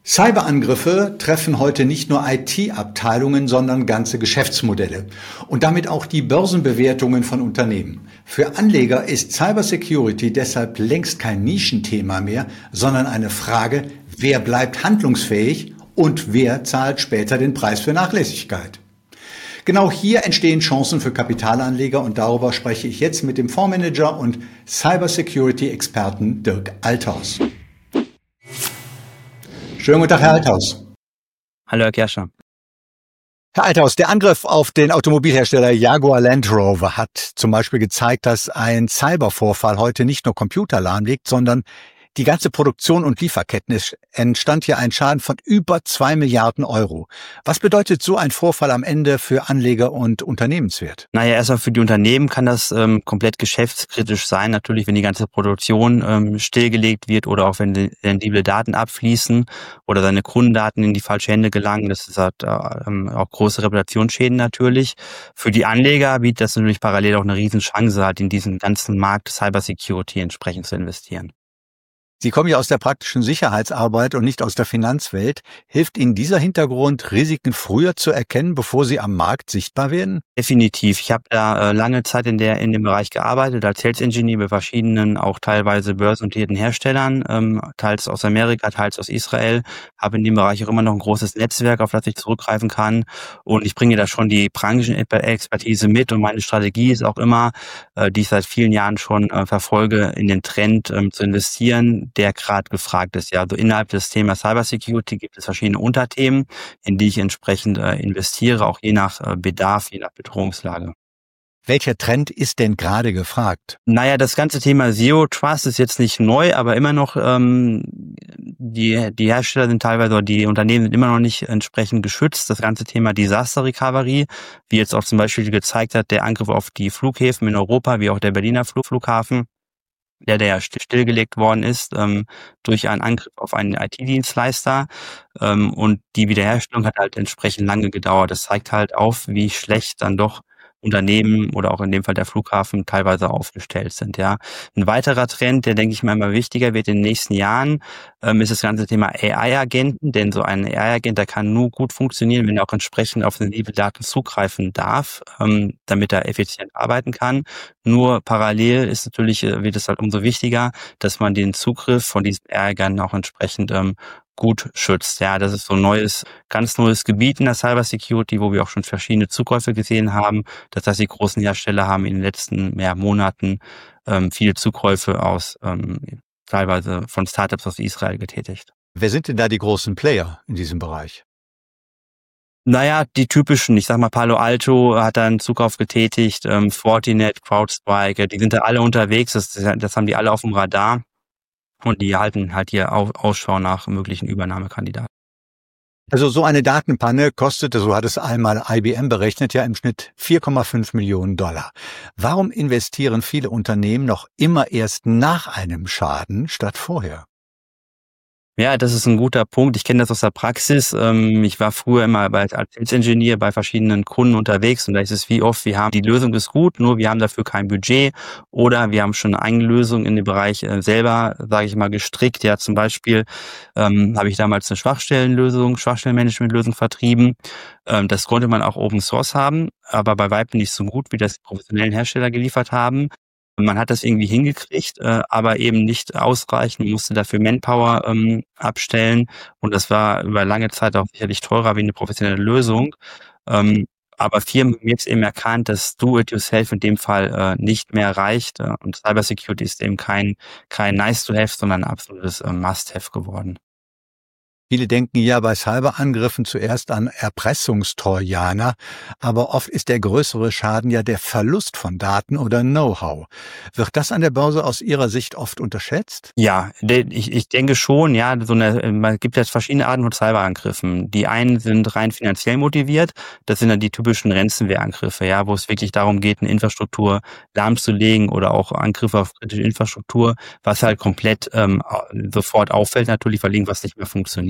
Cyberangriffe treffen heute nicht nur IT-Abteilungen, sondern ganze Geschäftsmodelle und damit auch die Börsenbewertungen von Unternehmen. Für Anleger ist Cybersecurity deshalb längst kein Nischenthema mehr, sondern eine Frage, wer bleibt handlungsfähig und wer zahlt später den Preis für Nachlässigkeit. Genau hier entstehen Chancen für Kapitalanleger und darüber spreche ich jetzt mit dem Fondsmanager und Cybersecurity-Experten Dirk Althaus. Schönen guten Tag, Herr Althaus. Hallo, Herr Kerscher. Herr Althaus, der Angriff auf den Automobilhersteller Jaguar Land Rover hat zum Beispiel gezeigt, dass ein Cybervorfall heute nicht nur Computer lahmlegt, sondern die ganze Produktion und Lieferketten. Es entstand hier ein Schaden von über 2 Milliarden Euro. Was bedeutet so ein Vorfall am Ende für Anleger und Unternehmenswert? Naja, erstmal für die Unternehmen kann das komplett geschäftskritisch sein. Natürlich, wenn die ganze Produktion stillgelegt wird oder auch wenn sensible Daten abfließen oder seine Kundendaten in die falsche Hände gelangen. Das ist halt auch große Reputationsschäden natürlich. Für die Anleger bietet das natürlich parallel auch eine Riesenchance, halt in diesen ganzen Markt Cybersecurity entsprechend zu investieren. Sie kommen ja aus der praktischen Sicherheitsarbeit und nicht aus der Finanzwelt. Hilft Ihnen dieser Hintergrund, Risiken früher zu erkennen, bevor sie am Markt sichtbar werden? Definitiv. Ich habe da lange Zeit in dem Bereich gearbeitet, als Sales Engineer bei verschiedenen, auch teilweise börsennotierten Herstellern, teils aus Amerika, teils aus Israel. Habe in dem Bereich auch immer noch ein großes Netzwerk, auf das ich zurückgreifen kann. Und ich bringe da schon die Branchenexpertise mit. Und meine Strategie ist auch immer, die ich seit vielen Jahren schon verfolge, in den Trend zu investieren, der gerade gefragt ist. Ja, also innerhalb des Themas Cybersecurity gibt es verschiedene Unterthemen, in die ich entsprechend investiere, auch je nach Bedarf, je nach Bedrohungslage. Welcher Trend ist denn gerade gefragt? Naja, das ganze Thema Zero Trust ist jetzt nicht neu, aber immer noch, die Hersteller sind teilweise, oder die Unternehmen sind immer noch nicht entsprechend geschützt. Das ganze Thema Disaster Recovery, wie jetzt auch zum Beispiel gezeigt hat, der Angriff auf die Flughäfen in Europa, wie auch der Berliner Flughafen, der ja stillgelegt worden ist durch einen Angriff auf einen IT-Dienstleister, und die Wiederherstellung hat halt entsprechend lange gedauert. Das zeigt halt auf, wie schlecht dann doch Unternehmen oder auch in dem Fall der Flughafen teilweise aufgestellt sind. Ja, ein weiterer Trend, der denke ich mal immer wichtiger wird in den nächsten Jahren, ist das ganze Thema AI-Agenten, denn so ein AI-Agent, der kann nur gut funktionieren, wenn er auch entsprechend auf sensible Daten zugreifen darf, damit er effizient arbeiten kann. Nur parallel ist natürlich, wird es halt umso wichtiger, dass man den Zugriff von diesen AI-Agenten auch entsprechend gut schützt. Ja, das ist so ein ganz neues Gebiet in der Cybersecurity, wo wir auch schon verschiedene Zukäufe gesehen haben. Das heißt, die großen Hersteller haben in den letzten Monaten viele Zukäufe aus teilweise von Startups aus Israel getätigt. Wer sind denn da die großen Player in diesem Bereich? Naja, die typischen, ich sag mal, Palo Alto hat da einen Zukauf getätigt, Fortinet, CrowdStrike, die sind da alle unterwegs, das haben die alle auf dem Radar. Und die halten halt hier Ausschau nach möglichen Übernahmekandidaten. Also so eine Datenpanne kostete, so hat es einmal IBM berechnet, ja im Schnitt 4,5 Millionen Dollar. Warum investieren viele Unternehmen noch immer erst nach einem Schaden statt vorher? Ja, das ist ein guter Punkt. Ich kenne das aus der Praxis. Ich war früher immer als Sales Engineer bei verschiedenen Kunden unterwegs und da ist es wie oft, wir haben die Lösung ist gut, nur wir haben dafür kein Budget oder wir haben schon eine eigene Lösung in dem Bereich selber, sage ich mal, gestrickt. Ja, zum Beispiel habe ich damals eine Schwachstellenmanagementlösung vertrieben. Das konnte man auch Open Source haben, aber bei weitem nicht so gut, wie das die professionellen Hersteller geliefert haben. Man hat das irgendwie hingekriegt, aber eben nicht ausreichend, man musste dafür Manpower abstellen und das war über lange Zeit auch sicherlich teurer wie eine professionelle Lösung. Aber Firmen haben jetzt eben erkannt, dass Do-it-yourself in dem Fall nicht mehr reicht und Cybersecurity ist eben kein Nice-to-have, sondern ein absolutes Must-have geworden. Viele denken ja bei Cyberangriffen zuerst an Erpressungstrojaner, aber oft ist der größere Schaden ja der Verlust von Daten oder Know-how. Wird das an der Börse aus Ihrer Sicht oft unterschätzt? Ja, ich denke schon, ja, man gibt jetzt verschiedene Arten von Cyberangriffen. Die einen sind rein finanziell motiviert, das sind dann die typischen Ransomware-Angriffe, ja, wo es wirklich darum geht, eine Infrastruktur lahmzulegen oder auch Angriffe auf kritische Infrastruktur, was halt komplett sofort auffällt natürlich, weil irgendwas nicht mehr funktioniert.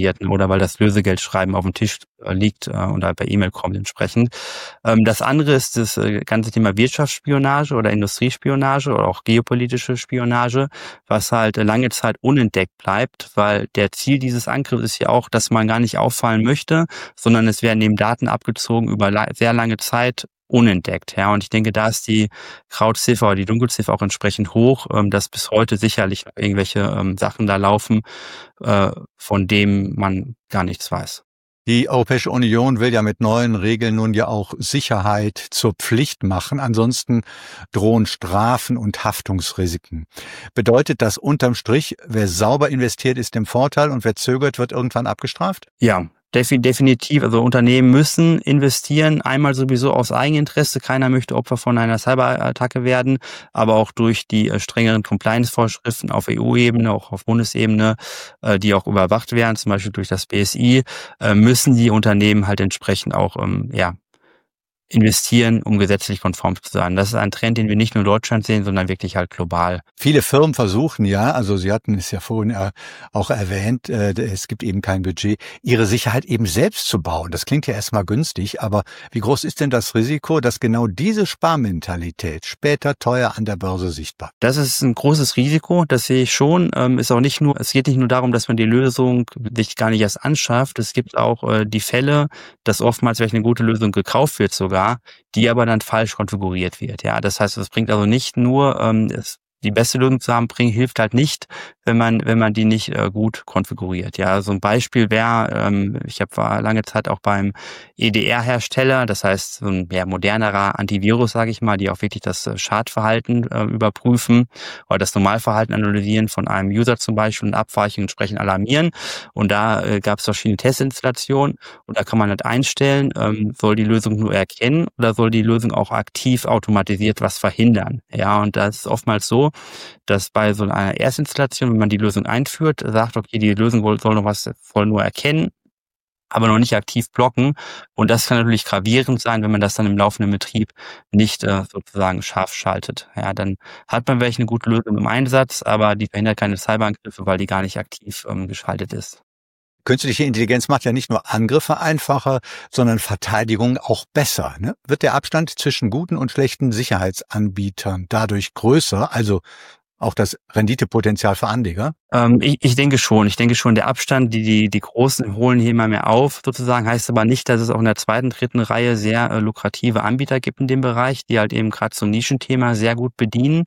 passiert, ne? Oder weil das Lösegeldschreiben auf dem Tisch liegt oder per E-Mail kommt entsprechend. Das andere ist das ganze Thema Wirtschaftsspionage oder Industriespionage oder auch geopolitische Spionage, was halt lange Zeit unentdeckt bleibt, weil der Ziel dieses Angriffs ist ja auch, dass man gar nicht auffallen möchte, sondern es werden eben Daten abgezogen über sehr lange Zeit unentdeckt. Ja, und ich denke, da ist die Krautziffer oder die Dunkelziffer auch entsprechend hoch, dass bis heute sicherlich noch irgendwelche Sachen da laufen, von dem man gar nichts weiß. Die Europäische Union will ja mit neuen Regeln nun ja auch Sicherheit zur Pflicht machen. Ansonsten drohen Strafen und Haftungsrisiken. Bedeutet das unterm Strich, wer sauber investiert, ist im Vorteil und wer zögert, wird irgendwann abgestraft? Ja, definitiv. Also Unternehmen müssen investieren, einmal sowieso aus Eigeninteresse. Keiner möchte Opfer von einer Cyberattacke werden, aber auch durch die strengeren Compliance-Vorschriften auf EU-Ebene, auch auf Bundesebene, die auch überwacht werden, zum Beispiel durch das BSI, müssen die Unternehmen halt entsprechend auch investieren, um gesetzlich konform zu sein. Das ist ein Trend, den wir nicht nur in Deutschland sehen, sondern wirklich halt global. Viele Firmen versuchen ja, also Sie hatten es ja vorhin auch erwähnt, es gibt eben kein Budget, ihre Sicherheit eben selbst zu bauen. Das klingt ja erstmal günstig, aber wie groß ist denn das Risiko, dass genau diese Sparmentalität später teuer an der Börse sichtbar? Das ist ein großes Risiko, das sehe ich schon. Es geht nicht nur darum, dass man die Lösung sich gar nicht erst anschafft. Es gibt auch die Fälle, dass oftmals vielleicht eine gute Lösung gekauft wird sogar, die aber dann falsch konfiguriert wird. Ja, das heißt, es bringt also nicht nur die beste Lösung zu haben, hilft halt nicht, wenn man die nicht gut konfiguriert. Ja, so ein Beispiel wäre, ich war lange Zeit auch beim EDR-Hersteller, das heißt so ein modernerer Antivirus, sage ich mal, die auch wirklich das Schadverhalten überprüfen oder das Normalverhalten analysieren von einem User zum Beispiel und Abweichungen entsprechend alarmieren. Und da gab es verschiedene Testinstallationen und da kann man halt einstellen, soll die Lösung nur erkennen oder soll die Lösung auch aktiv automatisiert was verhindern. Ja, und das ist oftmals so, dass bei so einer Erstinstallation, wenn man die Lösung einführt, sagt, okay, die Lösung soll nur erkennen, aber noch nicht aktiv blocken. Und das kann natürlich gravierend sein, wenn man das dann im laufenden Betrieb nicht sozusagen scharf schaltet. Ja, dann hat man welche eine gute Lösung im Einsatz, aber die verhindert keine Cyberangriffe, weil die gar nicht aktiv geschaltet ist. Künstliche Intelligenz macht ja nicht nur Angriffe einfacher, sondern Verteidigung auch besser. Ne? Wird der Abstand zwischen guten und schlechten Sicherheitsanbietern dadurch größer, also auch das Renditepotenzial für Anleger? Ich denke schon. Ich denke schon, der Abstand, die Großen holen hier immer mehr auf, sozusagen, heißt aber nicht, dass es auch in der zweiten, dritten Reihe sehr lukrative Anbieter gibt in dem Bereich, die halt eben gerade so ein Nischenthema sehr gut bedienen.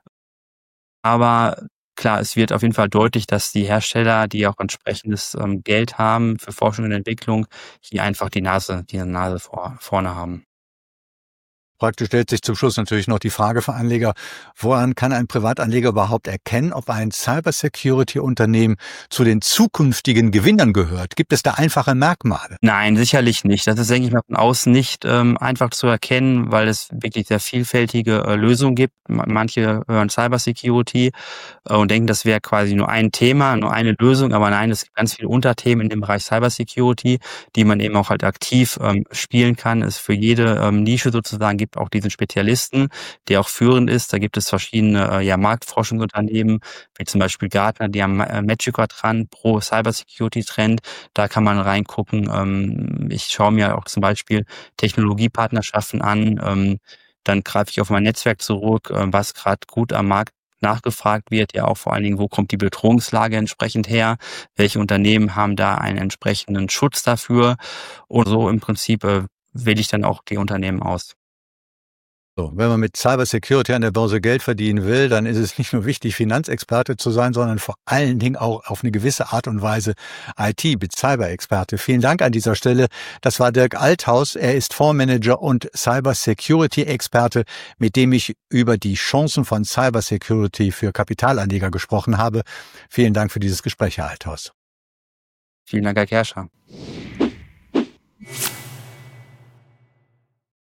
Aber klar, es wird auf jeden Fall deutlich, dass die Hersteller, die auch entsprechendes Geld haben für Forschung und Entwicklung, hier einfach die Nase vorne haben. Praktisch stellt sich zum Schluss natürlich noch die Frage für Anleger, woran kann ein Privatanleger überhaupt erkennen, ob ein Cybersecurity-Unternehmen zu den zukünftigen Gewinnern gehört? Gibt es da einfache Merkmale? Nein, sicherlich nicht. Das ist, denke ich mal, von außen nicht einfach zu erkennen, weil es wirklich sehr vielfältige Lösungen gibt. Manche hören Cybersecurity und denken, das wäre quasi nur ein Thema, nur eine Lösung, aber nein, es gibt ganz viele Unterthemen in dem Bereich Cybersecurity, die man eben auch halt aktiv spielen kann. Es für jede Nische sozusagen gibt auch diesen Spezialisten, der auch führend ist. Da gibt es verschiedene Marktforschungsunternehmen, wie zum Beispiel Gartner, die haben Magica dran pro Cybersecurity-Trend. Da kann man reingucken. Ich schaue mir auch zum Beispiel Technologiepartnerschaften an. Dann greife ich auf mein Netzwerk zurück, was gerade gut am Markt nachgefragt wird, ja auch vor allen Dingen, wo kommt die Bedrohungslage entsprechend her, welche Unternehmen haben da einen entsprechenden Schutz dafür und so im Prinzip wähle ich dann auch die Unternehmen aus. So, wenn man mit Cybersecurity an der Börse Geld verdienen will, dann ist es nicht nur wichtig, Finanzexperte zu sein, sondern vor allen Dingen auch auf eine gewisse Art und Weise mit Cyberexperte. Vielen Dank an dieser Stelle. Das war Dirk Althaus. Er ist Fondsmanager und Cybersecurity-Experte, mit dem ich über die Chancen von Cybersecurity für Kapitalanleger gesprochen habe. Vielen Dank für dieses Gespräch, Herr Althaus. Vielen Dank, Herr Kerscher.